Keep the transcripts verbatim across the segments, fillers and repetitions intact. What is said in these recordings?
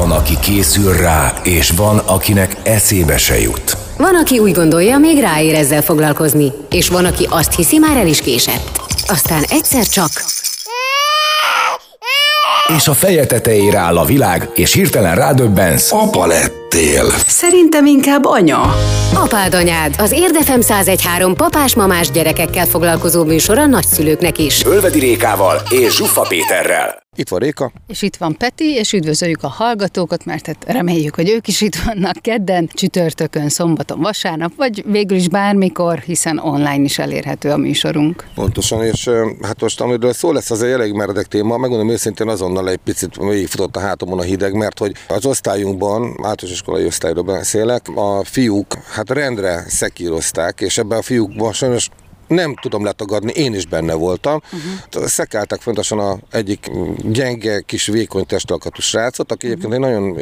Van, aki készül rá, és van, akinek eszébe se jut. Van, aki úgy gondolja, még ráér ezzel foglalkozni, és van, aki azt hiszi, már el is késett. Aztán egyszer csak... És a feje tetejére áll a világ, és hirtelen rádöbbensz. Apa lettél. Szerintem inkább anya. Apád anyád, az Érd ef em száz egy három papás-mamás gyerekekkel foglalkozó műsor a nagyszülőknek is. Ölvedi Rékával és Zsuffa Péterrel. Itt van Réka. És itt van Peti, és üdvözöljük a hallgatókat, mert hát reméljük, hogy ők is itt vannak kedden, csütörtökön, szombaton, vasárnap, vagy végül is bármikor, hiszen online is elérhető a műsorunk. Pontosan, és hát most amiről szó lesz, az egy elég meredek téma, megmondom őszintén azonnal egy picit végigfutott a hátamon a hideg, mert hogy az osztályunkban, általános iskolai osztályról beszélek, a fiúk hát rendre szekírozták, és ebben a fiúkban sajnos nem tudom letagadni, én is benne voltam. Uh-huh. Szekálták fontosan a egyik gyenge, kis, vékony testalkatú srácot, aki egyébként egy nagyon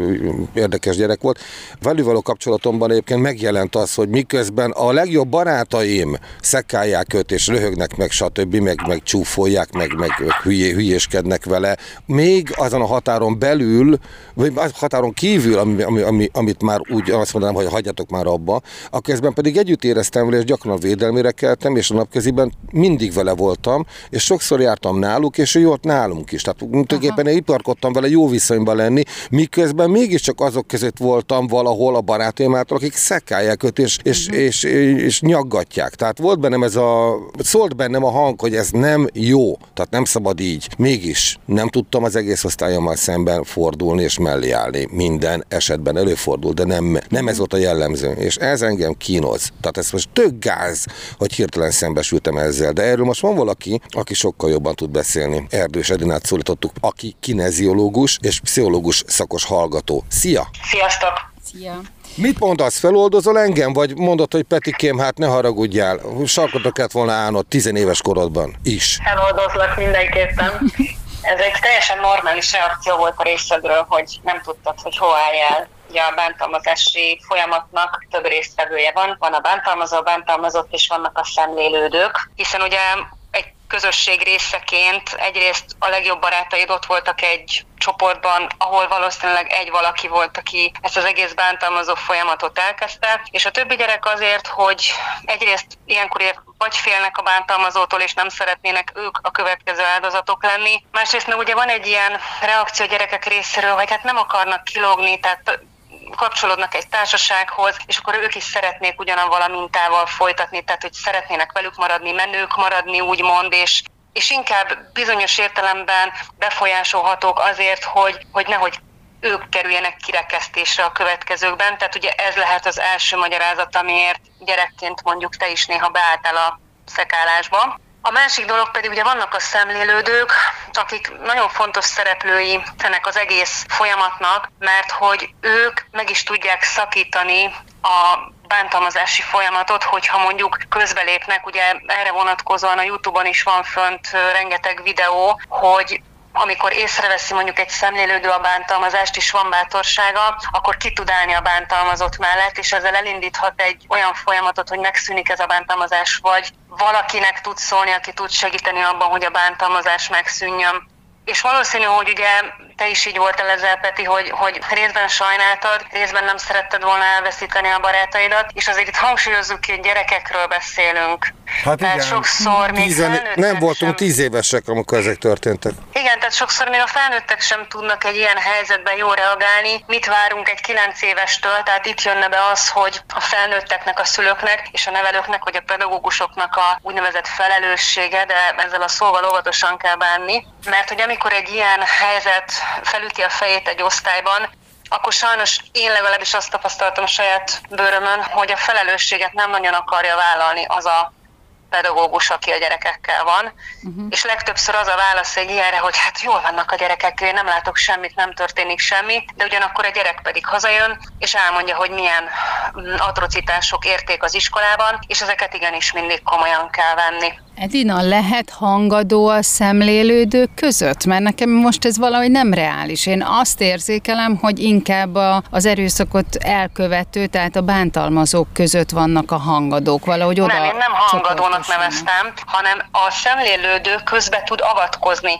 érdekes gyerek volt. Velük való kapcsolatomban egyébként megjelent az, hogy miközben a legjobb barátaim szekálják őt, és röhögnek meg, stb., meg, meg csúfolják, meg, meg hülyé, hülyéskednek vele. Még azon a határon belül, vagy a határon kívül, ami, ami, ami, amit már úgy azt mondanám, hogy hagyjatok már abba, a közben pedig együtt éreztem vele, és gyakran a védelmére keltem, és a napköziben mindig vele voltam, és sokszor jártam náluk, és ő jött nálunk is. Tehát tulajdonképpen én iparkodtam vele jó viszonyban lenni, miközben mégiscsak azok között voltam valahol a barátaim által, akik szekálják őt, és, és, uh-huh. és, és, és nyaggatják. Tehát volt bennem ez a, szólt bennem a hang, hogy ez nem jó, tehát nem szabad így. Mégis nem tudtam az egész osztályommal szemben fordulni és mellé állni. Minden esetben előfordul, de nem, nem ez volt a jellemző. És ez engem kínoz. Tehát ez most tök gáz, hogy hirtelen szembesültem ezzel. De erről most van valaki, aki sokkal jobban tud beszélni. Erdős Edinát szólítottuk, aki kineziológus és pszichológus szakos hallgató. Szia! Sziasztok! Szia! Mit mondasz, feloldozol engem, vagy mondod, hogy Petikém, hát ne haragudjál, sarkodra kellett volna állnod tizenéves korodban is? Feloldozlak mindenképpen. Ez egy teljesen normális reakció volt a részedről, hogy nem tudtad, hogy hol álljál. Ugye a bántalmazási folyamatnak több résztvevője van. Van a bántalmazó, a bántalmazott, és vannak a szemlélődők. Hiszen ugye egy közösség részeként egyrészt a legjobb barátaid ott voltak egy csoportban, ahol valószínűleg egy valaki volt, aki ezt az egész bántalmazó folyamatot elkezdte, és a többi gyerek azért, hogy egyrészt ilyenkor vagy félnek a bántalmazótól, és nem szeretnének ők a következő áldozatok lenni. Másrészt meg ugye van egy ilyen reakció a gyerekek részéről, hogy hát nem akarnak kilógni, tehát kapcsolódnak egy társasághoz, és akkor ők is szeretnék ugyanavval a mintával folytatni, tehát hogy szeretnének velük maradni, menők maradni, úgymond, és, és inkább bizonyos értelemben befolyásolhatók azért, hogy, hogy nehogy ők kerüljenek kirekesztésre a következőkben. Tehát ugye ez lehet az első magyarázat, amiért gyerekként mondjuk te is néha beálltál a szekálásba. A másik dolog pedig ugye vannak a szemlélődők, akik nagyon fontos szereplői ennek az egész folyamatnak, mert hogy ők meg is tudják szakítani a bántalmazási folyamatot, hogyha mondjuk közbelépnek, ugye erre vonatkozóan a YouTube-on is van fönt rengeteg videó, hogy amikor észreveszi mondjuk egy szemlélődő a bántalmazást, és van bátorsága, akkor ki tud állni a bántalmazott mellett, és ezzel elindíthat egy olyan folyamatot, hogy megszűnik ez a bántalmazás, vagy valakinek tud szólni, aki tud segíteni abban, hogy a bántalmazás megszűnjön. És valószínű, hogy ugye te is így voltál ezzel, Peti, hogy, hogy részben sajnáltad, részben nem szeretted volna elveszíteni a barátaidat, és azért itt hangsúlyozzuk ki, hogy gyerekekről beszélünk. Hát tehát igen, sokszor még Tizen... nem voltunk sem... tíz évesek, amikor ezek történtek. Igen, tehát sokszor még a felnőttek sem tudnak egy ilyen helyzetben jól reagálni. Mit várunk egy kilenc évestől, tehát itt jönne be az, hogy a felnőtteknek, a szülőknek és a nevelőknek, vagy a pedagógusoknak a úgynevezett felelőssége, de ezzel a szóval óvatosan kell bánni. Mert hogy amikor egy ilyen helyzet felüti a fejét egy osztályban, akkor sajnos én legalábbis azt tapasztaltam saját bőrömön, hogy a felelősséget nem nagyon akarja vállalni az a pedagógus, aki a gyerekekkel van, uh-huh. és legtöbbször az a válasz egy ilyenre, hogy hát jól vannak a gyerekek, én nem látok semmit, nem történik semmi, de ugyanakkor a gyerek pedig hazajön, és elmondja, hogy milyen atrocitások érték az iskolában, és ezeket igenis mindig komolyan kell venni. Edina, lehet hangadó a szemlélődők között? Mert nekem most ez valahogy nem reális. Én azt érzékelem, hogy inkább a, az erőszakot elkövető, tehát a bántalmazók között vannak a hangadók. Valahogy oda nem, én nem hangadónak neveztem, hanem a szemlélődő közbe tud avatkozni.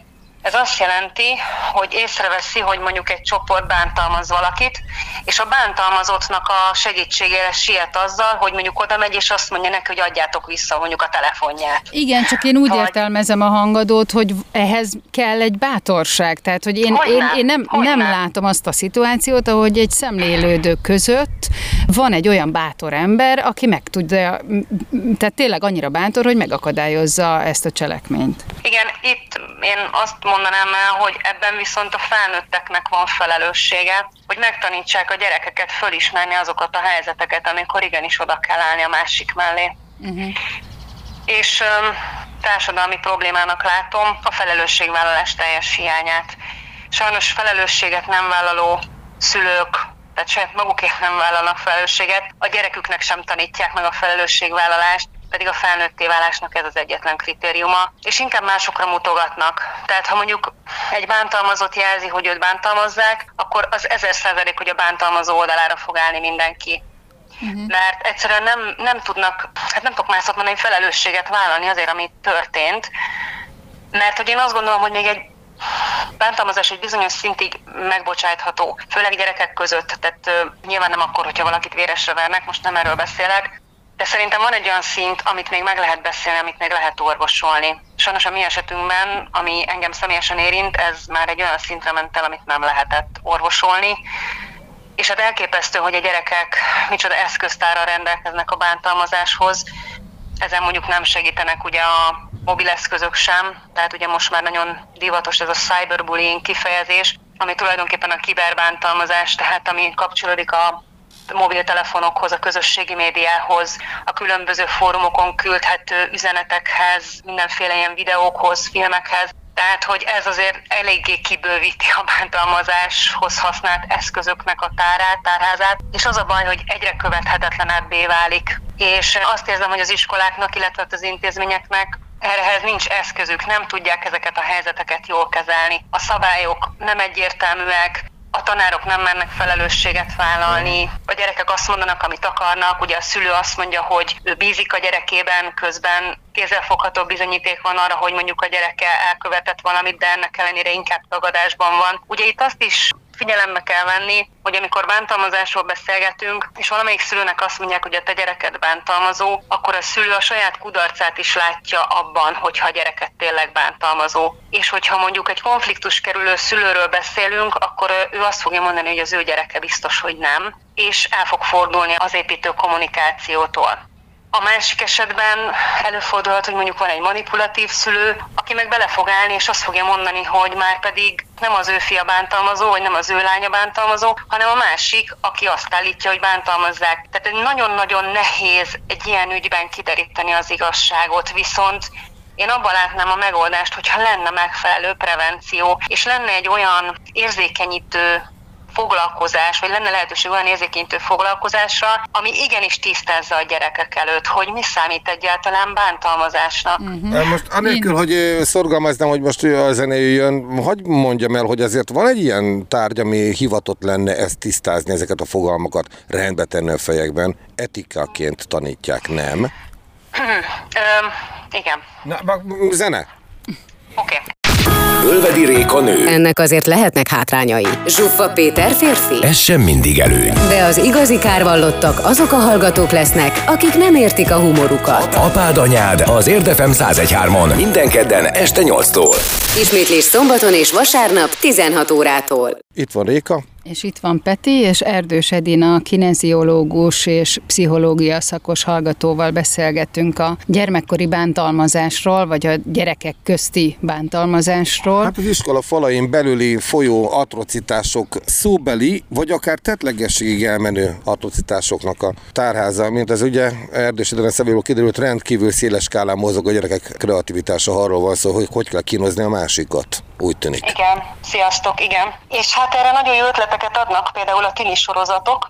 Ez azt jelenti, hogy észreveszi, hogy mondjuk egy csoport bántalmaz valakit, és a bántalmazottnak a segítségére siet azzal, hogy mondjuk oda megy, és azt mondja neki, hogy adjátok vissza mondjuk a telefonját. Igen, csak én úgy vagy... értelmezem a hangadót, hogy ehhez kell egy bátorság. Tehát, hogy én, én, én nem, nem látom azt a szituációt, ahogy egy szemlélődő között van egy olyan bátor ember, aki meg tudja, tehát tényleg annyira bátor, hogy megakadályozza ezt a cselekményt. Igen, itt én azt mondanám el, hogy ebben viszont a felnőtteknek van felelőssége, hogy megtanítsák a gyerekeket fölismerni azokat a helyzeteket, amikor igenis oda kell állni a másik mellé. Uh-huh. És um, társadalmi problémának látom a felelősségvállalás teljes hiányát. Sajnos felelősséget nem vállaló szülők, tehát saját magukért nem vállalnak felelősséget, a gyereküknek sem tanítják meg a felelősségvállalást, pedig a felnőtté válásnak ez az egyetlen kritériuma, és inkább másokra mutogatnak. Tehát ha mondjuk egy bántalmazott jelzi, hogy őt bántalmazzák, akkor az ezer százalék, hogy a bántalmazó oldalára fog állni mindenki. Uh-huh. Mert egyszerűen nem, nem tudnak, hát nem tudok más mondani, felelősséget vállalni azért, ami történt, mert hogy én azt gondolom, hogy még egy bántalmazás egy bizonyos szintig megbocsátható, főleg gyerekek között, tehát uh, nyilván nem akkor, hogyha valakit véresre vernek, most nem erről beszélek, de szerintem van egy olyan szint, amit még meg lehet beszélni, amit még lehet orvosolni. Sajnos a mi esetünkben, ami engem személyesen érint, ez már egy olyan szintre ment el, amit nem lehetett orvosolni. És hát elképesztő, hogy a gyerekek micsoda eszköztárral rendelkeznek a bántalmazáshoz. Ezen mondjuk nem segítenek ugye a mobileszközök sem, tehát ugye most már nagyon divatos ez a cyberbullying kifejezés, ami tulajdonképpen a kiberbántalmazás, tehát ami kapcsolódik a mobiltelefonokhoz, a közösségi médiához, a különböző fórumokon küldhető üzenetekhez, mindenféle ilyen videókhoz, filmekhez. Tehát, hogy ez azért eléggé kibővíti a bántalmazáshoz használt eszközöknek a tárát, tárházát, és az a baj, hogy egyre követhetetlenebbé válik. És azt érzem, hogy az iskoláknak, illetve az intézményeknek errehez nincs eszközük, nem tudják ezeket a helyzeteket jól kezelni. A szabályok nem egyértelműek, a tanárok nem mernek felelősséget vállalni, a gyerekek azt mondanak, amit akarnak, ugye a szülő azt mondja, hogy ő bízik a gyerekében, közben kézzelfogható bizonyíték van arra, hogy mondjuk a gyereke elkövetett valamit, de ennek ellenére inkább tagadásban van. Ugye itt azt is figyelembe kell venni, hogy amikor bántalmazásról beszélgetünk, és valamelyik szülőnek azt mondják, hogy a te gyereked bántalmazó, akkor a szülő a saját kudarcát is látja abban, hogyha a gyereket tényleg bántalmazó. És hogyha mondjuk egy konfliktus kerülő szülőről beszélünk, akkor ő azt fogja mondani, hogy az ő gyereke biztos, hogy nem, és el fog fordulni az építő kommunikációtól. A másik esetben előfordulhat, hogy mondjuk van egy manipulatív szülő, aki meg bele fog állni, és azt fogja mondani, hogy már pedig nem az ő fia bántalmazó, vagy nem az ő lánya bántalmazó, hanem a másik, aki azt állítja, hogy bántalmazzák. Tehát nagyon-nagyon nehéz egy ilyen ügyben kideríteni az igazságot, viszont én abban látnám a megoldást, hogyha lenne megfelelő prevenció, és lenne egy olyan érzékenyítő foglalkozás, vagy lenne lehetőség olyan érzékenyítő foglalkozásra, ami igenis tisztázza a gyerekek előtt, hogy mi számít egyáltalán bántalmazásnak. Uh-huh. Most anélkül, hogy szorgalmaznám, hogy most a zene jöjjön, hadd mondjam el, hogy azért van egy ilyen tárgy, ami hivatott lenne ezt tisztázni, ezeket a fogalmakat rendbe tenni a fejekben. Etikaként tanítják, nem? Ö, igen. Na, zene? Oké. Okay. Ölvedi Réka nő. Ennek azért lehetnek hátrányai. Zsuffa Péter férfi. Ez sem mindig előny. De az igazi kárvallottak azok a hallgatók lesznek, akik nem értik a humorukat. Apád anyád az Érd ef em száz egy három minden kedden este nyolctól. Ismétlés szombaton és vasárnap tizenhat órától. Itt van Réka. És itt van Peti, és Erdős Edina, kineziológus és pszichológia szakos hallgatóval beszélgetünk a gyermekkori bántalmazásról, vagy a gyerekek közti bántalmazásról. Hát az iskola falain belüli folyó atrocitások szóbeli, vagy akár tettlegességig elmenő atrocitásoknak a tárháza, mint ez ugye Erdős Edina szeméből kiderült, rendkívül széles skálán mozog a gyerekek kreativitása, arról van szó, hogy hogy kell kínozni a másikat, úgy tűnik. Igen, sziasztok, igen. És hát erre nagyon jó ötleteket adnak például a tini sorozatok,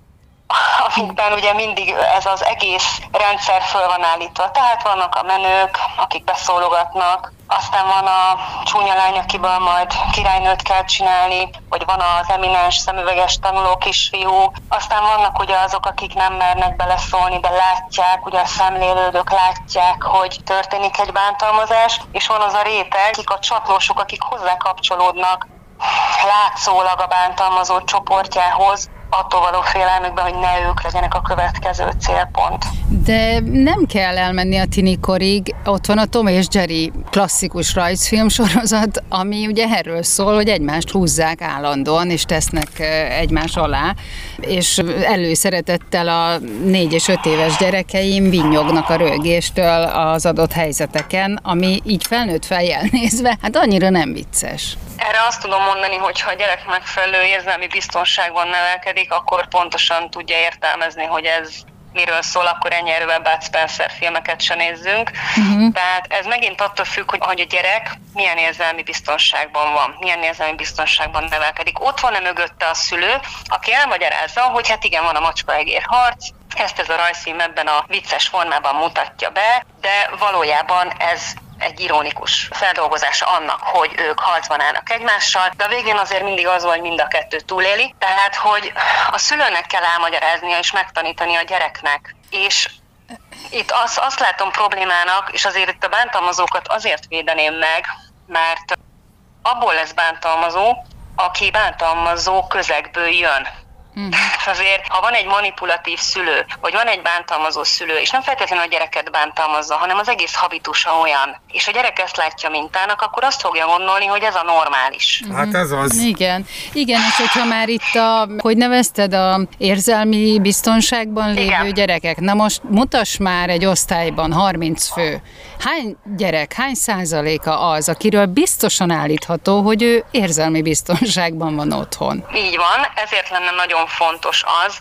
amikben ugye mindig ez az egész rendszer föl van állítva. Tehát vannak a menők, akik beszólogatnak, aztán van a csúnya lány, akiből majd királynőt kell csinálni, vagy van az eminens szemüveges tanuló kisfiú, aztán vannak ugye azok, akik nem mernek beleszólni, de látják, ugye a szemlélődők látják, hogy történik egy bántalmazás, és van az a réteg, akik a csatlósok, akik hozzá kapcsolódnak látszólag a bántalmazó csoportjához, attól való félelmükben, hogy ne ők legyenek a következő célpont. De nem kell elmenni a tinikorig, ott van a Tom és Jerry klasszikus rajzfilm sorozat, ami ugye erről szól, hogy egymást húzzák állandóan, és tesznek egymás alá, és előszeretettel a négy és öt éves gyerekeim vinnyognak a röhögéstől az adott helyzeteken, ami így felnőtt fejjel nézve, hát annyira nem vicces. Erre azt tudom mondani, hogy ha a gyerek megfelelő érzelmi biztonságban nevelkedik, akkor pontosan tudja értelmezni, hogy ez miről szól, akkor ennyi erővel Bud Spencer filmeket se nézzünk. Uh-huh. Tehát ez megint attól függ, hogy, hogy a gyerek milyen érzelmi biztonságban van, milyen érzelmi biztonságban nevelkedik. Ott van-e mögötte a szülő, aki elmagyarázza, hogy hát igen, van a macska-egér harc, ezt ez a rajzfilm ebben a vicces formában mutatja be, de valójában ez egy ironikus feldolgozása annak, hogy ők harcban állnak egymással, de a végén azért mindig az, hogy mind a kettő túléli. Tehát, hogy a szülőnek kell elmagyaráznia és megtanítani a gyereknek. És itt azt, azt látom problémának, és azért itt a bántalmazókat azért védeném meg, mert abból lesz bántalmazó, aki bántalmazó közegből jön. Mm. Azért, ha van egy manipulatív szülő, vagy van egy bántalmazó szülő, és nem feltétlenül a gyereket bántalmazza, hanem az egész habitusa olyan, és a gyerek ezt látja mintának, akkor azt fogja gondolni, hogy ez a normális. Hát ez az. Igen, igen, és hogyha már itt a, hogy nevezted, a érzelmi biztonságban lévő igen. gyerekek, na most mutass már egy osztályban harminc fő. Hány gyerek, hány százaléka az, akiről biztosan állítható, hogy ő érzelmi biztonságban van otthon? Így van, ezért lenne nagyon fontos az,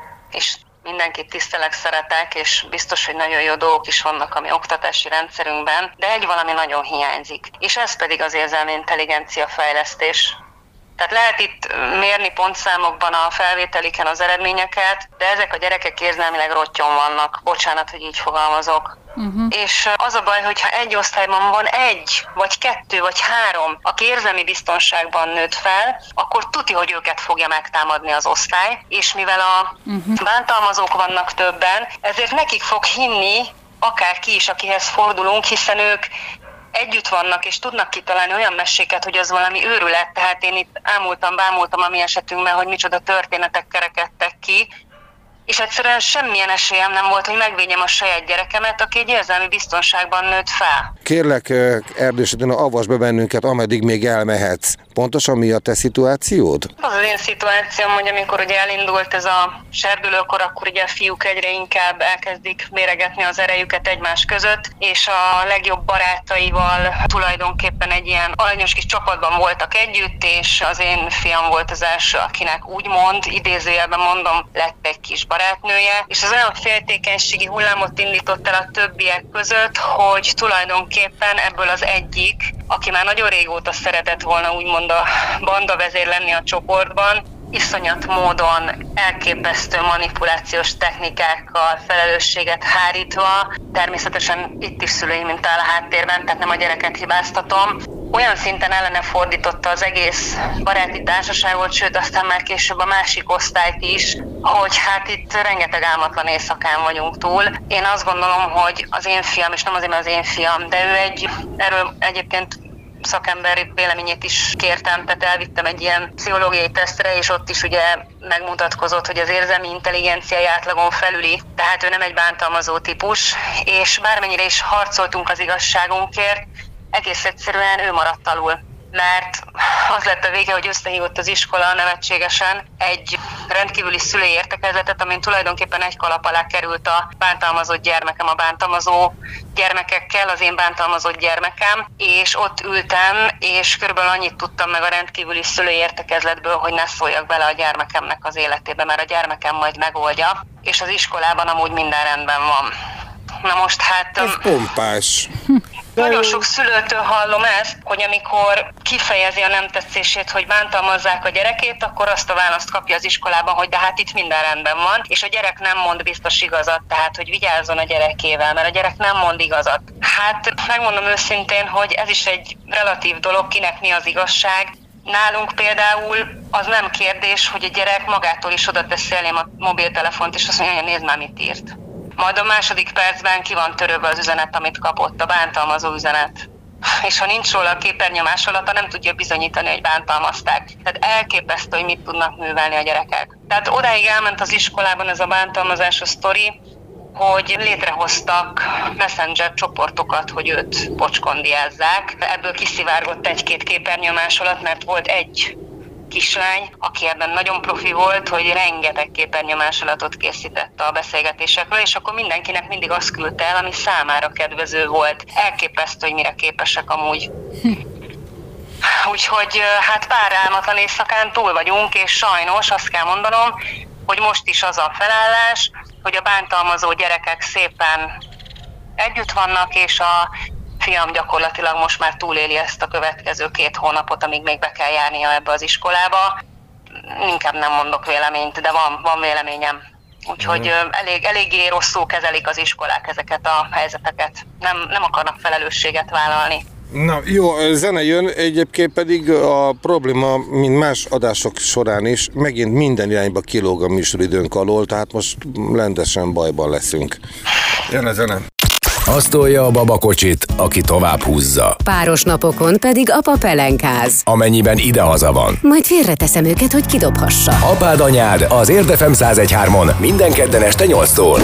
és mindenkit tisztelek, szeretek, és biztos, hogy nagyon jó dolgok is vannak a mi oktatási rendszerünkben, de egy valami nagyon hiányzik, és ez pedig az érzelmi intelligencia fejlesztés. Tehát lehet itt mérni pontszámokban a felvételiken az eredményeket, de ezek a gyerekek érzelmileg rottyon vannak. Bocsánat, hogy így fogalmazok. Uh-huh. És az a baj, hogyha egy osztályban van egy, vagy kettő, vagy három, aki érzelmi biztonságban nőtt fel, akkor tuti, hogy őket fogja megtámadni az osztály, és mivel a uh-huh. bántalmazók vannak többen, ezért nekik fog hinni akárki is, akihez fordulunk, hiszen ők együtt vannak, és tudnak kitalálni olyan meséket, hogy az valami őrület, tehát én itt ámultam, bámultam a mi esetünkben, hogy micsoda történetek kerekedtek ki, és egyszerűen semmilyen esélyem nem volt, hogy megvédjem a saját gyerekemet, aki egy érzelmi biztonságban nőtt fel. Kérlek, Erdős Edina, avasd be bennünket, ameddig még elmehetsz. Pontosan mi a te szituációd? Az az én szituációm, hogy amikor ugye elindult ez a serdülőkor, akkor ugye a fiúk egyre inkább elkezdik méregetni az erejüket egymás között, és a legjobb barátaival tulajdonképpen egy ilyen aranyos kis csapatban voltak együtt, és az én fiam volt az első, akinek úgymond, idézőjelben mondom, lett egy kis barátnője, és az olyan féltékenységi hullámot indított el a többiek között, hogy tulajdonképpen ebből az egyik, aki már nagyon régóta szeretett volna úgymond a bandavezér lenni a csoportban, iszonyat módon elképesztő manipulációs technikákkal felelősséget hárítva, természetesen itt is szülői minta áll a háttérben, tehát nem a gyereket hibáztatom, olyan szinten ellene fordította az egész baráti társaságot, sőt aztán már később a másik osztályt is, hogy hát itt rengeteg álmatlan éjszakán vagyunk túl. Én azt gondolom, hogy az én fiam, és nem azért, mert az én fiam, de ő egy, erről egyébként szakemberi véleményét is kértem, tehát elvittem egy ilyen pszichológiai tesztre, és ott is ugye megmutatkozott, hogy az érzelmi intelligenciája átlagon felüli, tehát ő nem egy bántalmazó típus, és bármennyire is harcoltunk az igazságunkért, egész egyszerűen ő maradt alul. Mert az lett a vége, hogy összehívott az iskola nevetségesen egy rendkívüli szülői értekezletet, amin tulajdonképpen egy kalap alá került a bántalmazott gyermekem, a bántalmazó gyermekekkel, az én bántalmazott gyermekem, és ott ültem, és körülbelül annyit tudtam meg a rendkívüli szülői értekezletből, hogy ne szóljak bele a gyermekemnek az életébe, mert a gyermekem majd megoldja, és az iskolában amúgy minden rendben van. Na most hát... Ez pompás. Nagyon sok szülőtől hallom ezt, hogy amikor kifejezi a nem tetszését, hogy bántalmazzák a gyerekét, akkor azt a választ kapja az iskolában, hogy de hát itt minden rendben van, és a gyerek nem mond biztos igazat, tehát hogy vigyázzon a gyerekével, mert a gyerek nem mond igazat. Hát megmondom őszintén, hogy ez is egy relatív dolog, kinek mi az igazság. Nálunk például az nem kérdés, hogy a gyerek magától is oda teszi elém a mobiltelefont, és azt mondja, hogy nézd már, mit írt. Majd a második percben ki van törölve az üzenet, amit kapott, a bántalmazó üzenet. És ha nincs róla a képernyő másolata, nem tudja bizonyítani, hogy bántalmazták. Tehát elképesztő, hogy mit tudnak művelni a gyerekek. Tehát odáig elment az iskolában ez a bántalmazásos sztori, hogy létrehoztak messenger csoportokat, hogy őt pocskondiázzák. Ebből kiszivárgott egy-két képernyőmásolat, mert volt egy kislány, aki ebben nagyon profi volt, hogy rengeteg képernyőmásolatot készített a beszélgetésekről, és akkor mindenkinek mindig azt küldte el, ami számára kedvező volt. Elképesztő, hogy mire képesek amúgy. Úgyhogy hát pár álmatlan éjszakán túl vagyunk, és sajnos azt kell mondanom, hogy most is az a felállás, hogy a bántalmazó gyerekek szépen együtt vannak, és a fiam gyakorlatilag most már túléli ezt a következő két hónapot, amíg még be kell járnia ebbe az iskolába. Inkább nem mondok véleményt, de van, van véleményem. Úgyhogy mm. elég, eléggé rosszul kezelik az iskolák ezeket a helyzeteket. Nem, nem akarnak felelősséget vállalni. Na jó, zene jön, egyébként pedig a probléma, mint más adások során is, megint minden irányba kilóg a műsoridőnk alól, tehát most rendesen bajban leszünk. Jön a zene. Azt tolja a babakocsit, aki tovább húzza. Páros napokon pedig apa pelenkáz. Amennyiben idehaza van. Majd félreteszem őket, hogy kidobhassa. Apád anyád az Érdefem száz egy hármon minden kedden este nyolctól.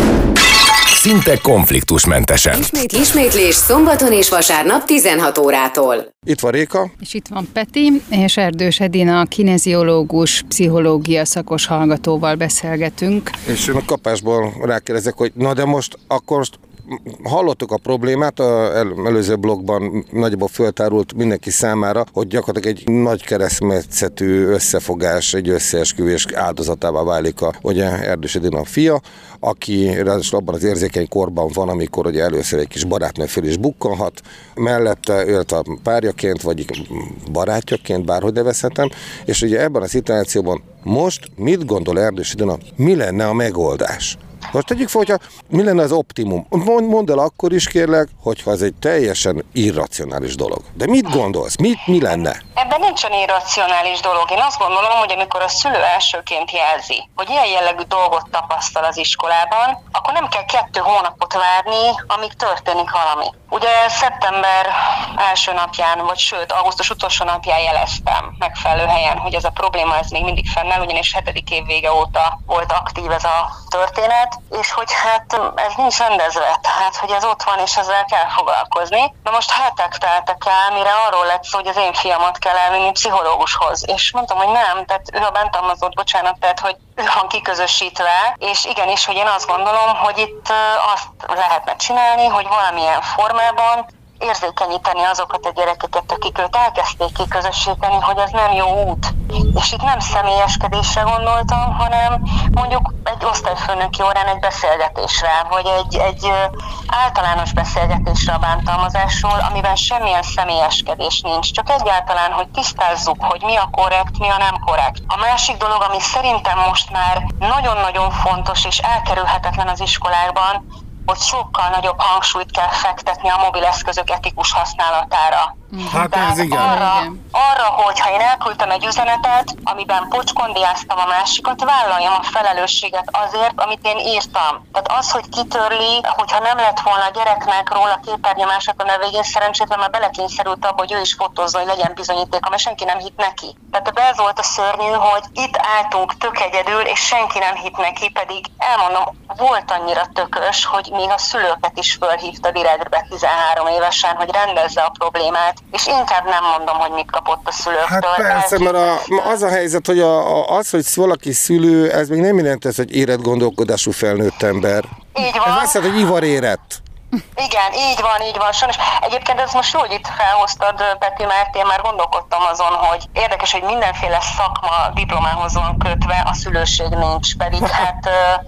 Szinte konfliktusmentesen. Ismét, ismétlés szombaton és vasárnap tizenhat órától. Itt van Réka. És itt van Peti, és Erdős Edina, kineziológus, pszichológia szakos hallgatóval beszélgetünk. És én a kapásból rákérdezek, hogy na de most akkor most hallottuk a problémát, az előző blogban nagyjából föltárult mindenki számára, hogy gyakorlatilag egy nagy keresztmetszetű összefogás, egy összeesküvés áldozatává válik a ugye, Erdős Edina a fia, aki ráadásul abban az érzékeny korban van, amikor ugye először egy kis barátnő föl is bukkanhat, mellette élt a párjaként, vagy barátjaként, bárhogy nevezhetem, és ugye ebben a szituációban most mit gondol Erdős Edina, mi lenne a megoldás? Most tegyük fel, hogyha mi lenne az optimum? Mondd el akkor is, kérlek, hogyha ez egy teljesen irracionális dolog. De mit gondolsz? Mit, mi lenne? Ebben nincsen irracionális dolog. Én azt gondolom, hogy amikor a szülő elsőként jelzi, hogy ilyen jellegű dolgot tapasztal az iskolában, akkor nem kell kettő hónapot várni, amíg történik valami. Ugye szeptember első napján, vagy sőt, augusztus utolsó napján jeleztem megfelelő helyen, hogy ez a probléma ez még mindig fennáll, ugyanis hetedik év vége óta volt aktív ez a történet, és hogy hát ez nincs rendezve, tehát hogy ez ott van, és ezzel kell foglalkozni. Na most hetek teltek el, mire arról lett szó, hogy az én fiamat kell elvinni pszichológushoz, és mondtam, hogy nem, tehát ő a bántalmazott, bocsánat, tehát hogy ő van kiközösítve, és igenis, hogy én azt gondolom, hogy itt azt lehetne csinálni, hogy valamilyen formában érzékenyíteni azokat a gyerekeket, akik őt elkezdték kiközösíteni, hogy ez nem jó út. És itt nem személyeskedésre gondoltam, hanem mondjuk egy osztályfőnöki órán egy beszélgetésre, vagy egy, egy általános beszélgetésre a bántalmazásról, amiben semmilyen személyeskedés nincs, csak egyáltalán, hogy tisztázzuk, hogy mi a korrekt, mi a nem korrekt. A másik dolog, ami szerintem most már nagyon-nagyon fontos és elkerülhetetlen az iskolákban, hogy sokkal nagyobb hangsúlyt kell fektetni a mobileszközök etikus használatára. Hát Tehát ez igen. Arra, arra, hogy ha én elküldtem egy üzenetet, amiben pocskondiáztam a másikat, vállaljam a felelősséget azért, amit én írtam. Tehát az, hogy kitörli, hogyha nem lett volna a gyereknek róla képernyőmásolat a végén, szerencsétlen már belekényszerült abba, hogy ő is fotózzon, hogy legyen bizonyítéka, mert senki nem hitt neki. Tehát ez volt a szörnyű, hogy itt álltunk tök egyedül, és senki nem hitt neki, pedig elmondom, volt annyira tökös, hogy még a szülőket is fölhívta direktbe tizenhárom évesen, hogy rendezze a problémát, és inkább nem mondom, hogy mit kapott a szülőktől. Hát persze, mert a, az a helyzet, hogy a, a, az, hogy valaki szülő, ez még nem jelenti, hogy érett gondolkodású felnőtt ember. Így van. Ez azt jelenti, hogy ivar érett. Igen, így van, így van. Sajnos. Egyébként ez most jó, hogy itt felhoztad, Peti, mert én már gondolkodtam azon, hogy érdekes, hogy mindenféle szakma diplomához van kötve, a szülőség nincs, pedig hát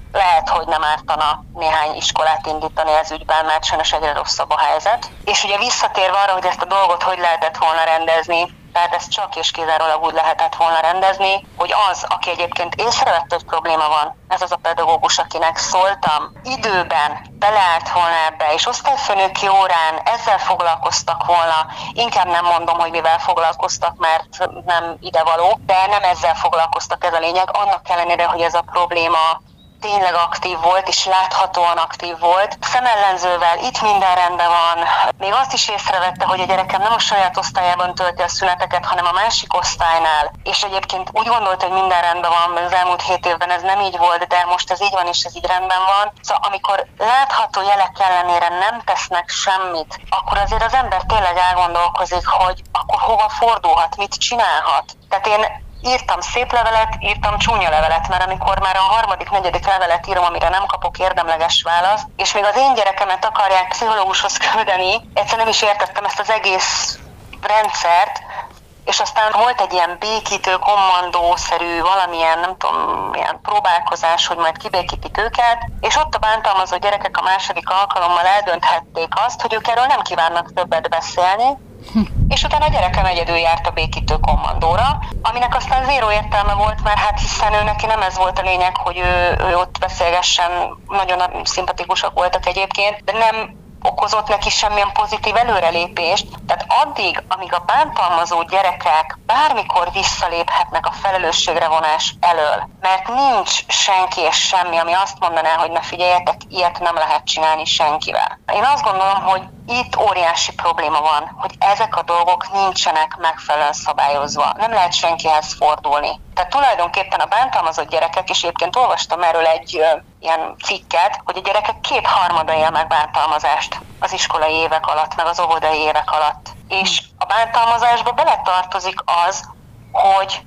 lehet, hogy nem ártana néhány iskolát indítani ez ügyben, mert sajnos egyre rosszabb a helyzet. És ugye visszatérve arra, hogy ezt a dolgot hogy lehetett volna rendezni, tehát ezt csak és kizárólag úgy lehetett volna rendezni, hogy az, aki egyébként észrevett, hogy probléma van, ez az a pedagógus, akinek szóltam, időben beleállt volna ebbe, és osztályfőnöki órán ezzel foglalkoztak volna, inkább nem mondom, hogy mivel foglalkoztak, mert nem idevaló, de nem ezzel foglalkoztak, ez a lényeg, annak ellenére, hogy ez a probléma tényleg aktív volt, és láthatóan aktív volt. Szemellenzővel itt minden rendben van. Még azt is észrevette, hogy a gyerekem nem a saját osztályában tölti a szüneteket, hanem a másik osztálynál. És egyébként úgy gondolta, hogy minden rendben van, az elmúlt hét évben ez nem így volt, de most ez így van, és ez így rendben van. Szóval amikor látható jelek ellenére nem tesznek semmit, akkor azért az ember tényleg elgondolkozik, hogy akkor hova fordulhat, mit csinálhat. Tehát én írtam szép levelet, írtam csúnya levelet, mert amikor már a harmadik, negyedik levelet írom, amire nem kapok érdemleges választ, és még az én gyerekemet akarják pszichológushoz küldeni, egyszerűen nem is értettem ezt az egész rendszert, és aztán volt egy ilyen békítő, kommandószerű, valamilyen, nem tudom, ilyen próbálkozás, hogy majd kibékítik őket, és ott a bántalmazó gyerekek a második alkalommal eldönthették azt, hogy ők erről nem kívánnak többet beszélni, és utána a gyerekem egyedül járt a békítő kommandóra, aminek aztán zéró értelme volt, mert hát hiszen ő neki nem ez volt a lényeg, hogy ő, ő ott beszélgessen, nagyon szimpatikusak voltak egyébként, de nem okozott neki semmilyen pozitív előrelépést. Tehát addig, amíg a bántalmazó gyerekek bármikor visszaléphetnek a felelősségre vonás elől, mert nincs senki és semmi, ami azt mondaná, hogy ne figyeljetek, ilyet nem lehet csinálni senkivel. Én azt gondolom, hogy itt óriási probléma van, hogy ezek a dolgok nincsenek megfelelően szabályozva. Nem lehet senkihez fordulni. Tehát tulajdonképpen a bántalmazott gyerekek, és egyébként olvastam erről egy ö, ilyen cikket, hogy a gyerekek kétharmada él meg bántalmazást az iskolai évek alatt, meg az óvodai évek alatt. És a bántalmazásba beletartozik az, hogy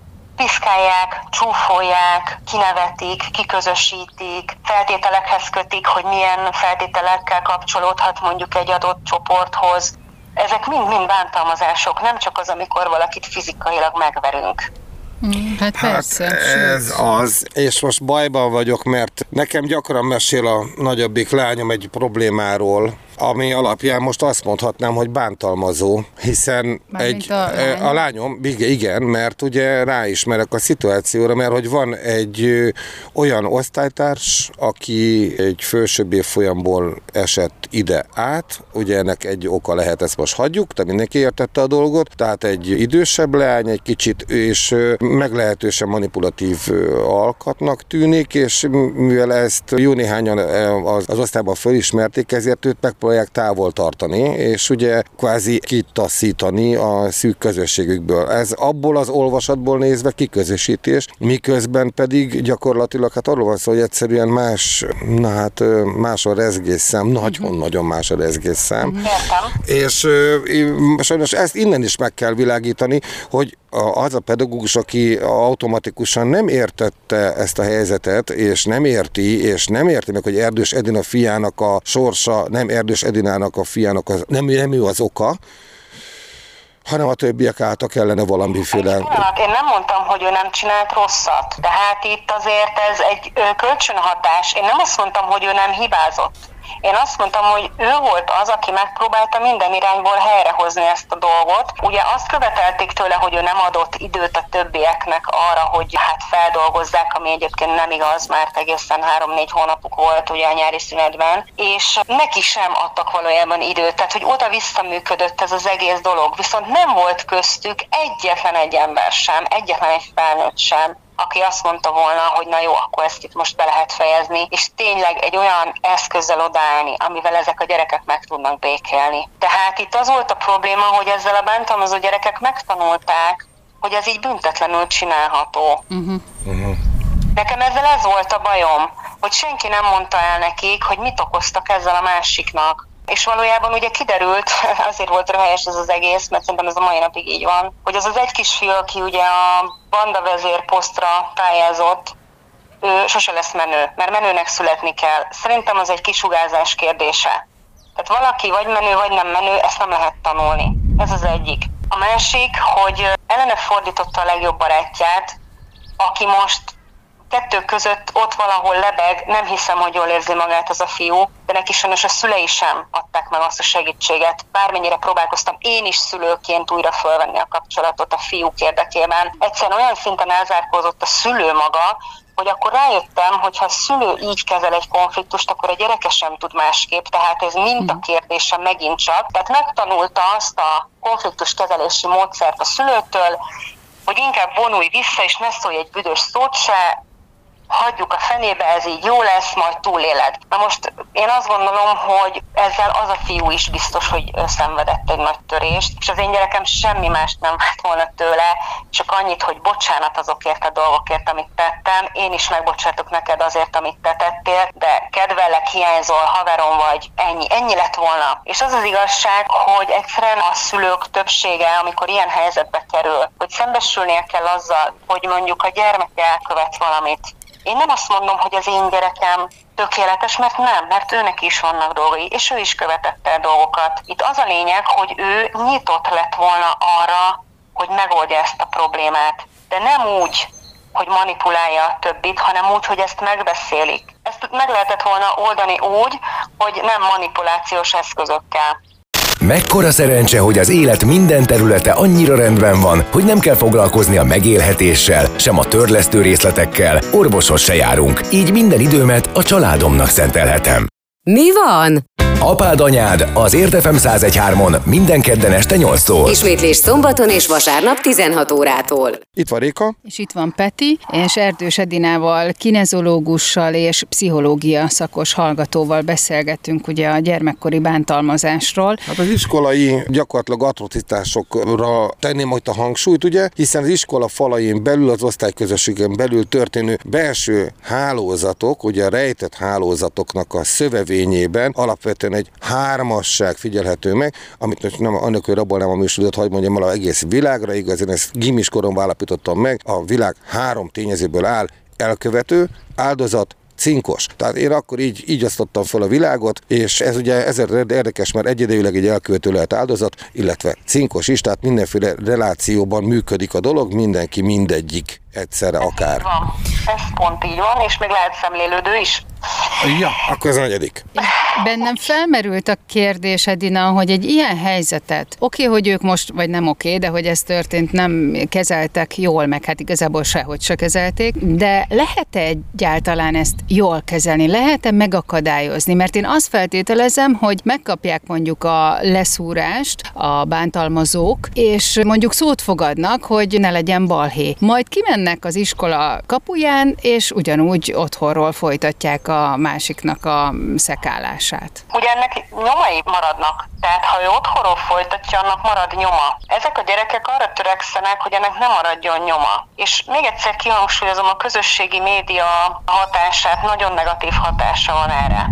piszkálják, csúfolják, kinevetik, kiközösítik, feltételekhez kötik, hogy milyen feltételekkel kapcsolódhat mondjuk egy adott csoporthoz. Ezek mind-mind bántalmazások, nem csak az, amikor valakit fizikailag megverünk. Hát persze. Hát ez az, és most bajban vagyok, mert nekem gyakran mesél a nagyobbik lányom egy problémáról, ami alapján most azt mondhatnám, hogy bántalmazó, hiszen egy, a, lány. a lányom, igen, mert ugye ráismerek a szituációra, mert hogy van egy ö, olyan osztálytárs, aki egy felsőbb évfolyamból esett ide át, ugye ennek egy oka lehet, ezt most hagyjuk, de mindenki értette a dolgot, tehát egy idősebb leány egy kicsit, és ö, meglehetősen manipulatív ö, alkatnak tűnik, és mivel ezt jó néhányan az, az osztályban fölismerték, ezért őt meg távol tartani, és ugye kvázi kitaszítani a szűk közösségükből. Ez abból az olvasatból nézve kiközösítés, miközben pedig gyakorlatilag hát arról van szó, hogy egyszerűen más, na hát más a rezgésszám, nagyon-nagyon más a rezgésszám. Értem. És sajnos ezt innen is meg kell világítani, hogy az a pedagógus, aki automatikusan nem értette ezt a helyzetet, és nem érti, és nem érti meg, hogy Erdős Edina fiának a sorsa, nem Erdős Edinának a fiának, az, nem, nem ő az oka, hanem a többiek által kellene valamiféle... Én nem mondtam, hogy ő nem csinált rosszat, tehát itt azért ez egy kölcsönhatás. Én nem azt mondtam, hogy ő nem hibázott. Én azt mondtam, hogy ő volt az, aki megpróbálta minden irányból helyrehozni ezt a dolgot. Ugye azt követelték tőle, hogy ő nem adott időt a többieknek arra, hogy hát feldolgozzák, ami egyébként nem igaz, mert egészen három-négy hónapuk volt ugye a nyári szünetben, és neki sem adtak valójában időt, tehát hogy oda-vissza működött ez az egész dolog, viszont nem volt köztük egyetlen egy ember sem, egyetlen egy felnőtt sem, aki azt mondta volna, hogy na jó, akkor ezt itt most be lehet fejezni, és tényleg egy olyan eszközzel odaállni, amivel ezek a gyerekek meg tudnak békélni. Tehát itt az volt a probléma, hogy ezzel a bántalmazó gyerekek megtanulták, hogy ez így büntetlenül csinálható. Uh-huh. Uh-huh. Nekem ezzel ez volt a bajom, hogy senki nem mondta el nekik, hogy mit okoztak ezzel a másiknak. És valójában ugye kiderült, azért volt röhelyes ez az egész, mert szerintem ez a mai napig így van, hogy az az egy kisfiú, aki ugye a bandavezér posztra pályázott, ő sose lesz menő, mert menőnek születni kell. Szerintem az egy kisugárzás kérdése. Tehát valaki vagy menő, vagy nem menő, ezt nem lehet tanulni. Ez az egyik. A másik, hogy ellene fordította a legjobb barátját, aki most kettő között ott valahol lebeg, nem hiszem, hogy jól érzi magát az a fiú, de neki sajnos a szülei sem adták meg azt a segítséget. Bármennyire próbálkoztam én is szülőként újra fölvenni a kapcsolatot a fiúk érdekében. Egyszerűen olyan szinten elzárkózott a szülő maga, hogy akkor rájöttem, hogy ha a szülő így kezel egy konfliktust, akkor a gyereke sem tud másképp, tehát ez mintakérdése megint csak. Tehát megtanulta azt a konfliktuskezelési módszert a szülőtől, hogy inkább vonulj vissza, és ne szólj egy büdös szót se, hagyjuk a fenébe, ez így jó lesz, majd túléled. Na most én azt gondolom, hogy ezzel az a fiú is biztos, hogy szenvedett egy nagy törést, és az én gyerekem semmi mást nem várt volna tőle, csak annyit, hogy bocsánat azokért a dolgokért, amit tettem, én is megbocsátok neked azért, amit te tettél, de kedvellek, hiányzol, haverom vagy, ennyi, ennyi lett volna. És az az igazság, hogy egyszerűen a szülők többsége, amikor ilyen helyzetbe kerül, hogy szembesülnie kell azzal, hogy mondjuk a gyermek elkövet valamit. Én nem azt mondom, hogy az én gyerekem tökéletes, mert nem, mert őnek is vannak dolgai, és ő is követett el dolgokat. Itt az a lényeg, hogy ő nyitott lett volna arra, hogy megoldja ezt a problémát. De nem úgy, hogy manipulálja a többit, hanem úgy, hogy ezt megbeszélik. Ezt meg lehetett volna oldani úgy, hogy nem manipulációs eszközökkel. Mekkora szerencse, hogy az élet minden területe annyira rendben van, hogy nem kell foglalkozni a megélhetéssel, sem a törlesztő részletekkel, orvoshoz se járunk, így minden időmet a családomnak szentelhetem. Mi van? Apád anyád az Érd ef em száz egy három-on minden kedden este nyolctól. Ismétlés szombaton és vasárnap tizenhat órától. Itt van Réka. És itt van Peti, és Erdős Edinával, kinezológussal és pszichológia szakos hallgatóval beszélgettünk ugye a gyermekkori bántalmazásról. Hát az iskolai gyakorlatilag atrocitásokra tenném majd a hangsúlyt, ugye, hiszen az iskola falain belül, az osztályközösségen belül történő belső hálózatok, ugye a rejtett hálózatoknak a szövevényében alapvetően egy hármasság figyelhető meg, amit nem annak, hogy rabolnám a műsorodat, hadd mondjam el az egész világra, igaz, én ezt gimis koromban állapítottam meg, a világ három tényezőből áll: elkövető, áldozat, cinkos. Tehát én akkor így, így osztottam fel a világot, és ez ugye ezért érdekes, mert egyidejűleg egy elkövető lehet áldozat, illetve cinkos is, tehát mindenféle relációban működik a dolog, mindenki mindegyik egyszerre akár. Van. Ez pont így van, és még lehet szemlélődő is. Ja, akkor ez a negyedik. Bennem felmerült a kérdés, Edina, hogy egy ilyen helyzetet, oké, okay, hogy ők most, vagy nem oké, okay, de hogy ez történt, nem kezeltek jól, meg hát igazából sehogy se kezelték, de lehet-e egyáltalán ezt jól kezelni? Lehet-e megakadályozni? Mert én azt feltételezem, hogy megkapják mondjuk a leszúrást a bántalmazók, és mondjuk szót fogadnak, hogy ne legyen balhé. Majd kimennek az iskola kapuján, és ugyanúgy otthonról folytatják a másiknak a szekálását. Ugye ennek nyomai maradnak, tehát ha ő otthonról folytatja, annak marad nyoma. Ezek a gyerekek arra törekszenek, hogy ennek nem maradjon nyoma. És még egyszer kihangsúlyozom, a közösségi média hatását, nagyon negatív hatása van erre.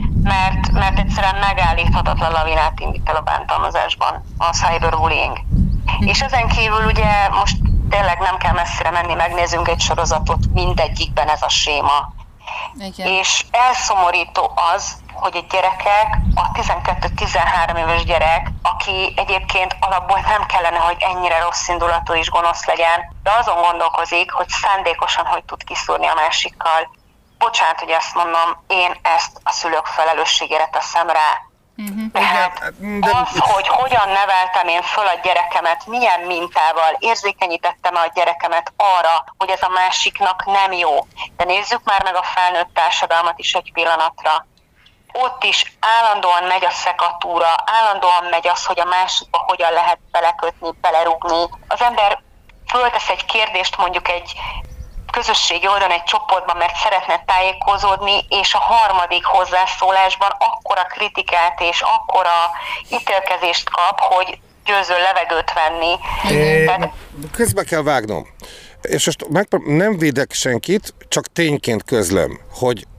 Mert, mert egyszerűen megállíthatatlan lavinát indít el a bántalmazásban, a cyberbullying. Hm. És ezen kívül ugye most tényleg nem kell messzire menni, megnézzünk egy sorozatot, mindegyikben ez a séma. Igen. És elszomorító az, hogy a gyerekek, a tizenkettő-tizenhárom éves gyerek, aki egyébként alapból nem kellene, hogy ennyire rossz indulatú és gonosz legyen, de azon gondolkozik, hogy szándékosan hogy tud kiszúrni a másikkal. Bocsánat, hogy ezt mondom, én ezt a szülők felelősségére teszem rá. Uh-huh. Tehát az, hogy hogyan neveltem én föl a gyerekemet, milyen mintával érzékenyítettem a gyerekemet arra, hogy ez a másiknak nem jó. De nézzük már meg a felnőtt társadalmat is egy pillanatra. Ott is állandóan megy a szekatúra, állandóan megy az, hogy a másikba hogyan lehet belekötni, belerúgni. Az ember föltesz egy kérdést mondjuk egy közösségi oldalon, egy csoportban, mert szeretne tájékozódni, és a harmadik hozzászólásban akkora kritikát és akkora ítélkezést kap, hogy győző levegőt venni. É, Tehát... Közbe kell vágnom. És most megpróbál, nem védek senkit, csak tényként közlöm, hogy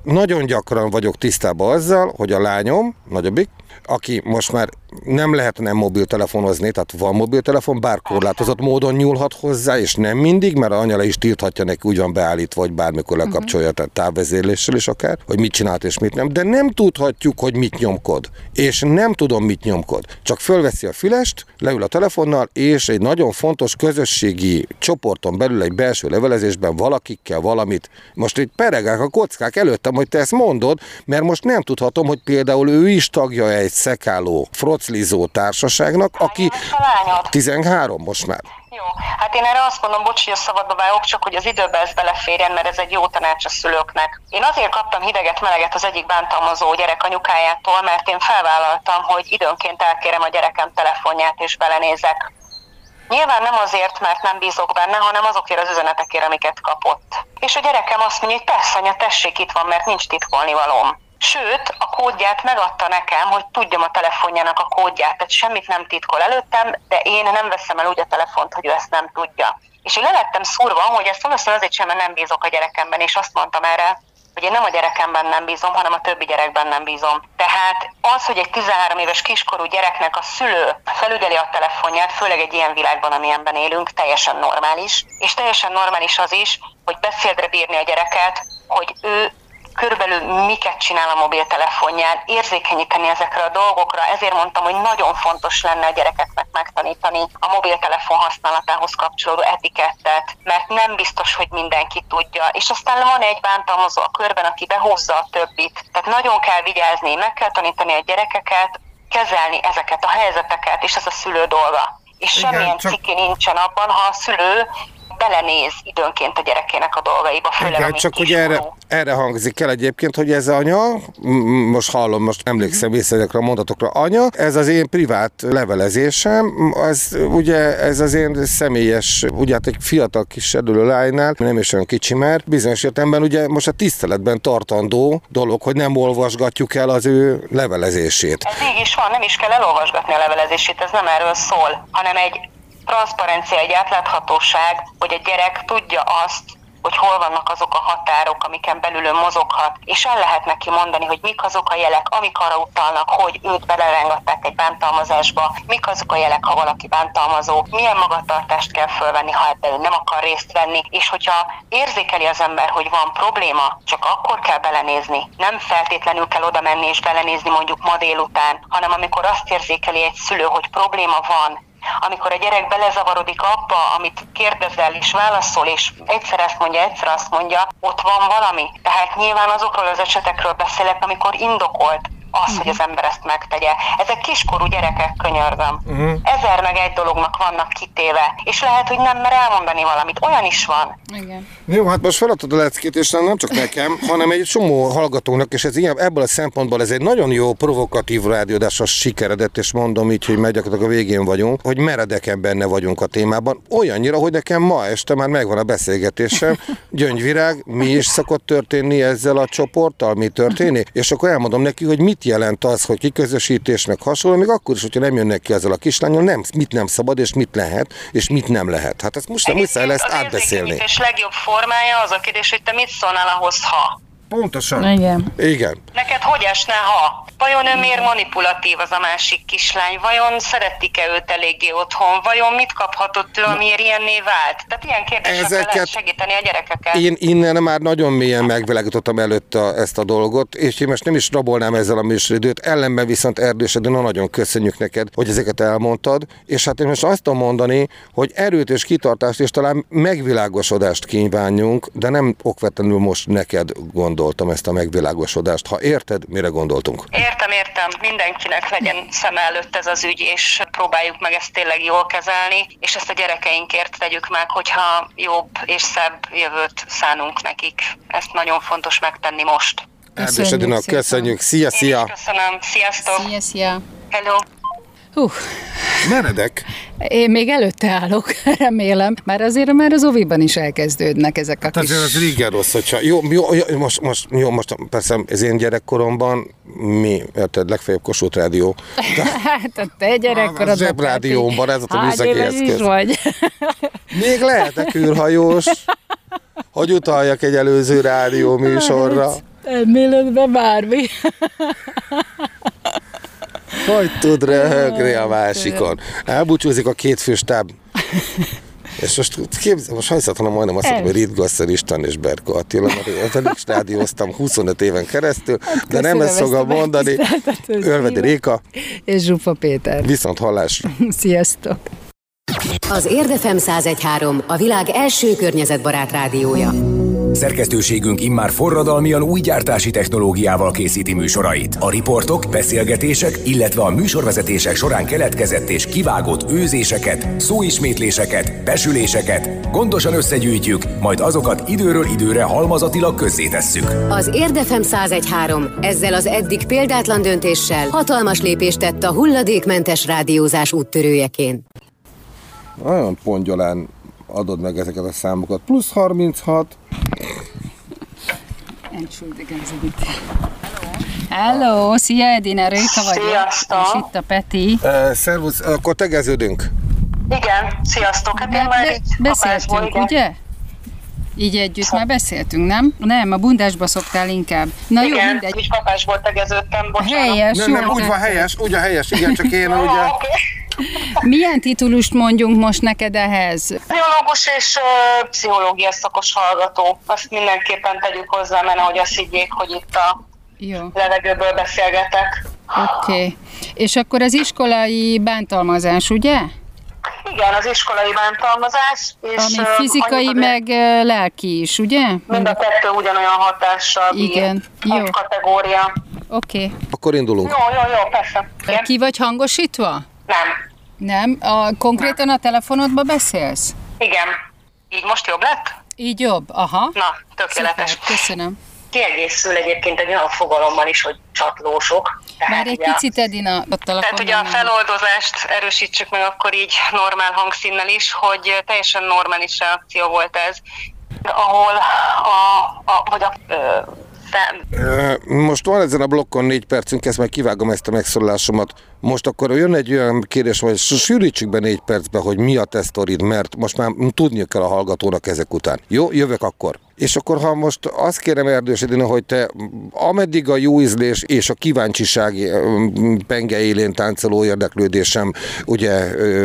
nagyon gyakran vagyok tisztában azzal, hogy a lányom, nagyobbik, aki most már nem lehet nem mobiltelefonozni, tehát van mobiltelefon, bár korlátozott módon nyúlhat hozzá, és nem mindig, mert anya le is tilthatja neki, úgy van beállítva, vagy bármikor lekapcsolja, tehát távvezérléssel is akár, hogy mit csinált és mit nem, de nem tudhatjuk, hogy mit nyomkod. És nem tudom, mit nyomkod. Csak fölveszi a fülest, leül a telefonnal, és egy nagyon fontos közösségi csoporton belül egy belső levelezésben valakikkel valamit. Most itt peregák a kockák előttem, hogy te ezt mondod, mert most nem tudhatom, hogy például ő is tagja egy szekáló, froclizó társaságnak, aki tizenhárom most már. Jó, hát én erre azt mondom, bocs, hogy a szabadba vágok, csak hogy az időbe ez beleférjen, mert ez egy jó tanács a szülőknek. Én azért kaptam hideget, meleget az egyik bántalmazó gyerek anyukájától, mert én felvállaltam, hogy időnként elkérem a gyerekem telefonját és belenézek. Nyilván nem azért, mert nem bízok benne, hanem azokért az üzenetekért, amiket kapott. És a gyerekem azt mondja, hogy persze, anya, tessék, itt van, mert nincs titkolni valóm. Sőt, a kódját megadta nekem, hogy tudjam a telefonjának a kódját, tehát semmit nem titkol előttem, de én nem veszem el úgy a telefont, hogy ő ezt nem tudja. És én le lettem szúrva, hogy ezt valószínűleg azért sem, mert nem bízok a gyerekemben, és azt mondtam erre, hogy én nem a gyerekemben nem bízom, hanem a többi gyerekben nem bízom. Tehát az, hogy egy tizenhárom éves kiskorú gyereknek a szülő felügyeli a telefonját, főleg egy ilyen világban, amilyenben élünk, teljesen normális. És teljesen normális az is, hogy beszédre bírni a gyereket, hogy ő körülbelül miket csinál a mobiltelefonján, érzékenyíteni ezekre a dolgokra. Ezért mondtam, hogy nagyon fontos lenne a gyerekeknek megtanítani a mobiltelefon használatához kapcsolódó etikettet, mert nem biztos, hogy mindenki tudja. És aztán van egy bántalmazó a körben, aki behúzza a többit. Tehát nagyon kell vigyázni, meg kell tanítani a gyerekeket, kezelni ezeket a helyzeteket, és ez a szülő dolga. És igen, semmilyen csak... cikki nincsen abban, ha a szülő belenéz időnként a gyerekének a dolgaiba, főleg igen, csak hogy erre, erre hangzik el egyébként, hogy ez anya, most hallom, most emlékszem vissza ezekre a mondatokra, anya, ez az én privát levelezésem, az ugye ez az én személyes, ugye hát egy fiatal kis sedülő lánynál, nem is olyan kicsi már, bizonyos értelemben ugye most a tiszteletben tartandó dolog, hogy nem olvasgatjuk el az ő levelezését. Ez így is van, nem is kell elolvasgatni a levelezését, ez nem erről szól, hanem egy transzparencia, egy átláthatóság, hogy a gyerek tudja azt, hogy hol vannak azok a határok, amiken belül ő mozoghat, és el lehet neki mondani, hogy mik azok a jelek, amik arra utalnak, hogy őt belerengatták egy bántalmazásba, mik azok a jelek, ha valaki bántalmazó, milyen magatartást kell fölvenni, ha ebben ő nem akar részt venni, és hogyha érzékeli az ember, hogy van probléma, csak akkor kell belenézni. Nem feltétlenül kell oda menni és belenézni mondjuk ma délután, hanem amikor azt érzékeli egy szülő, hogy probléma van, amikor a gyerek belezavarodik abba, amit kérdezel és válaszol, és egyszer ezt mondja, egyszer azt mondja, ott van valami. Tehát nyilván azokról az esetekről beszélek, amikor indokolt az, uh-huh. hogy az ember ezt megtegye. Ezek kiskorú gyerekek, könyörgöm. Uh-huh. Ezer meg egy dolognak vannak kitéve, és lehet, hogy nem mer elmondani valamit. Olyan is van. Igen. Jó, hát most feladtad a leckét, és nem csak nekem, hanem egy csomó hallgatónak, és ez ilyen, ebből a szempontból ez egy nagyon jó provokatív rádiódás, sikeredett, és mondom így, hogy megyek, a végén vagyunk, hogy meredeken benne vagyunk a témában. Olyannyira, hogy nekem ma este már megvan a beszélgetésem. Gyöngyvirág, mi is szokott történni ezzel a csoporttal, mi történik? És akkor elmondom neki, hogy mit jelent az, hogy kiközösítés meg hasonló, még akkor is, hogyha nem jönnek ki ezzel a kislányon, nem, mit nem szabad, és mit lehet, és mit nem lehet. Hát ezt most nem muszáj lesz átbeszélni. És legjobb formája az a kérdés, hogy te mit szólnál ahhoz, ha? Pontosan. Igen. Igen. Neked hogy esne, ha? Vajon ő miért manipulatív az a másik kislány? Vajon szeretik-e őt eléggé otthon? Vajon mit kaphatott ő, amiért ilyenné vált? Tehát ilyen kérdésekkel lehet segíteni a gyerekeket. Én innen már nagyon mélyen megvilágítottam előtt a, ezt a dolgot, és én most nem is rabolnám ezzel a műsoridőt, ellenben viszont Erdős Edina, nagyon köszönjük neked, hogy ezeket elmondtad, és hát én most azt tudom mondani, hogy erőt és kitartást és talán megvilágosodást kívánjunk, de nem okvetlenül most neked gondoltam ezt a megvilágosodást. Ha érted, mire gondoltunk? Értem, értem. Mindenkinek legyen szem előtt ez az ügy, és próbáljuk meg ezt tényleg jól kezelni, és ezt a gyerekeinkért tegyük meg, hogyha jobb és szebb jövőt szánunk nekik. Ezt nagyon fontos megtenni most. Erdős Edina, köszönjük. Szia, szia! Én is köszönöm. Sziasztok! Szia, szia! Hello! Hú, meredek. Én még előtte állok, remélem. Már azért már az oviban is elkezdődnek ezek a kis... Tehát az régen rossz, hogyha... Jó, jó, jó, most, most, jó, most persze az én gyerekkoromban mi, érted, legfeljebb Kossuth Rádió. Hát a te gyerekkorodban... A zsebrádiómban ez a műszaki eszköz. vagy. Még lehetek űrhajós, hogy utaljak egy előző rádió műsorra. Elméletben bármi. Hogy tud röhögni a másikon? Elbúcsúzik a két főstáb. És most képzel, most hajszatlanom majdnem azt mondom, hogy Ritgasszer István és Berko Attila, mert velük rádióztam huszonöt éven keresztül, hát de nem ezt fogom mondani. Ölvedi Réka és Zsuffa Péter. Viszont hallásra. Sziasztok! Az Érd ef em száz egy három a világ első környezetbarát rádiója. Szerkesztőségünk immár forradalmian új gyártási technológiával készíti műsorait. A riportok, beszélgetések, illetve a műsorvezetések során keletkezett és kivágott őzéseket, szóismétléseket, besüléseket gondosan összegyűjtjük, majd azokat időről időre halmazatilag közzétesszük. Az Érd ef em száz egy három ezzel az eddig példátlan döntéssel hatalmas lépést tett a hulladékmentes rádiózás úttörőjeként. Olyan pongyolán adod meg ezeket a számokat. Plusz harminchat. Hello, szia Edina, Réka vagyok. Sziasztok. És itt a Peti. Uh, szervusz, akkor tegeződünk. Igen, sziasztok. Hát én már Be- így beszéltünk, kapásból, ugye? Így együtt már beszéltünk, nem? Nem, a bundásba szoktál inkább. Na igen, jó, mindegy. így kapásból tegeződtem, bocsánat. Helyes, Nem, jó. nem, úgy van helyes, úgy a helyes, igen, csak én ugye... Jó, oké. Milyen titulust mondjunk most neked ehhez? Pszichológus és uh, pszichológia szakos hallgató. Azt mindenképpen tegyük hozzá, mert ahogy azt higgyék, hogy itt a Jó, levegőből beszélgetek. oké. Okay. És akkor az iskolai bántalmazás, ugye? Igen, az iskolai bántalmazás. És, Ami uh, fizikai, annyit azért- meg uh, lelki is, ugye? Mind a kettő ugyanolyan hatással bír. Igen, jó. Egy kategória. Oké. Okay. Akkor indulunk. Jó, jó, jó, persze. Igen? Ki vagy hangosítva? Nem. Nem? A, konkrétan a telefonodba beszélsz? Igen. Így most jobb lett? Így jobb? Aha. Na, tökéletes. Szuper, köszönöm. Kiegészül egyébként egy olyan fogalommal is, hogy csatlósok. Tehát Már egy ugye a- picit, Edina, a telefonon. Tehát ugye a nem. feloldozást erősítsük meg akkor így normál hangszínnel is, hogy teljesen normális reakció volt ez, ahol a, a, vagy a ö, fe, Most van ezen a blokkon négy percünk, ezt meg kivágom ezt a megszólalásomat. Most akkor jön egy olyan kérdés, hogy sűrítsük be négy percbe, hogy mi a te sztorid, mert most már tudnia kell a hallgatónak ezek után. Jó, jövök akkor. És akkor, ha most azt kérem Erdős Edina, hogy te ameddig a jó ízlés és a kíváncsiság penge élén táncoló érdeklődésem, ugye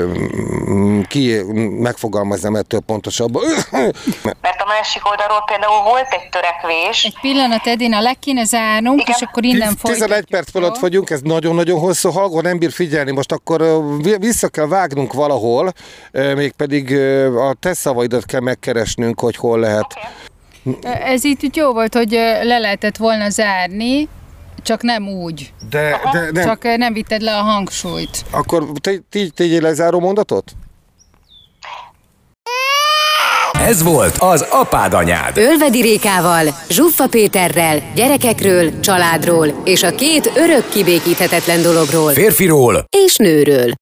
ki megfogalmaznám ettől pontosabban. mert a másik oldalról például volt egy törekvés. Egy pillanat, Edina, le kéne zárnunk, Igen. és akkor innen folytatjuk. tizenegy perc alatt vagyunk, ez nagyon-nagyon hosszú, hallgó nem bír figyelni, most akkor ö, vissza kell vágnunk valahol, ö, mégpedig ö, a te szavaidat kell megkeresnünk, hogy hol lehet. Okay. Ez itt jó volt, hogy le lehetett volna zárni, csak nem úgy. De, de nem. Csak nem vitted le a hangsúlyt. Akkor te, te, tegyél lezáró mondatot? Ez volt az Apád Anyád. Ölvedi Rékával, Zsuffa Péterrel, gyerekekről, családról és a két örök kibékíthetetlen dologról Férfiról és nőről.